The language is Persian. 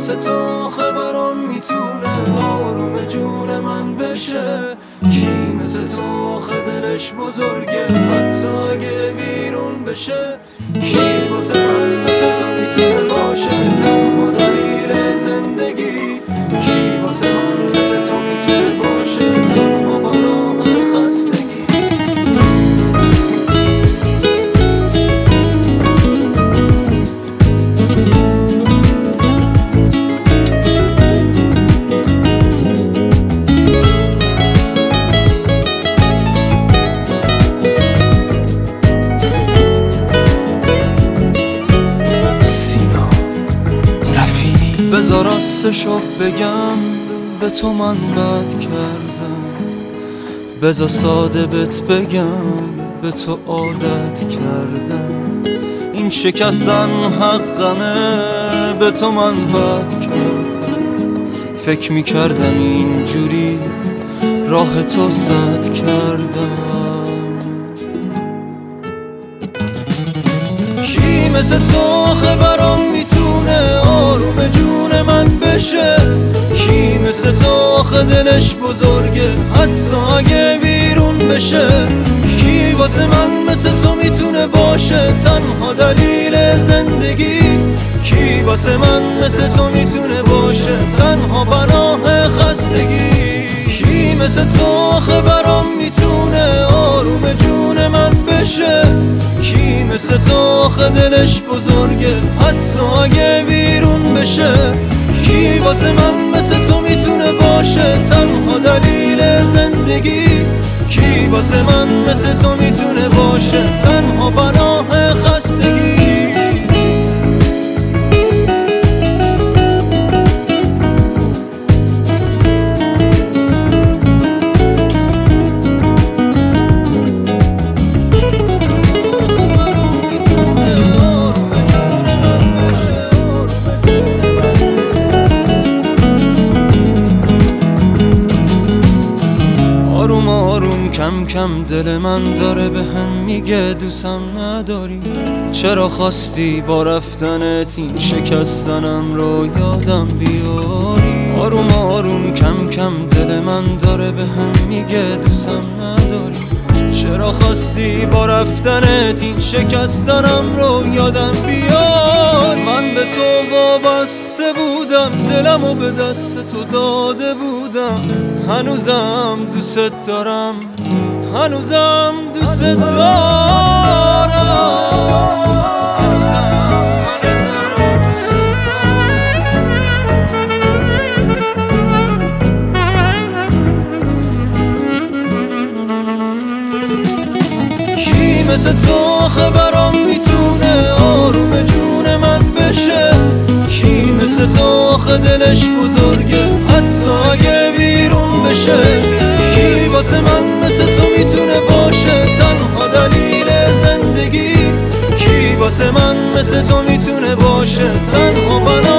مثل تو آخه برام میتونه آروم جون من بشه؟ کی مثل تو آخه دلش بزرگه حتی اگه ویرون بشه؟ کی واسه من مثل تو میتونه باشه تنها دلیل زندگی؟ کی واسه من مثل تو میتونه باشه تنها پناه خستگی؟ بذار راستشو بگم به تو من بد کردم، بذار ساده بهت بگم به تو عادت کردم. این شکستن حقمه به تو من بد کردم، فکر میکردم اینجوری راه تو سد کردم. کی مثل تو آخه برام میتونه آروم جون من بشه؟ کی مثل تو آخه دلش بزرگه حتی اگه ویرون بشه؟ کی واسه من مثل تو میتونه باشه تنها دلیل زندگی؟ کی واسه من مثل تو میتونه باشه تنها پناه خستگی؟ کی مثل تو آخه برام میتونه آروم جون من بشه؟ کی مثل تو آخه دلش بزرگه حتی اگه ویرون بشه؟ کی واسه من مثل تو میتونه باشه تنها دلیل زندگی؟ کی واسه من مثل تو میتونه باشه تنها پناه خستگی؟ آروم آروم کم کم دل من داره به هم میگه دوستم نداری. چرا خواستی با رفتنت این شکستنم رو یادم بیاری؟ آروم آروم کم کم دل من داره به هم میگه دوستم نداری. چرا خواستی با رفتنت این شکستنم رو یادم بیاری؟ من به تو وابسته بودم دلمو به دست تو داده بودم، هنوزم دوست دارم هنوزم دوست دارم. کی مثل تو آخه برام میتونه آروم جون من بشه؟ کی مثل تو آخه دلش بزرگه حتی اگه ویرون بشه؟ کی واسه من مثل تو میتونه باشه تنها دلیل زندگی؟ کی واسه من مثل تو میتونه باشه تنها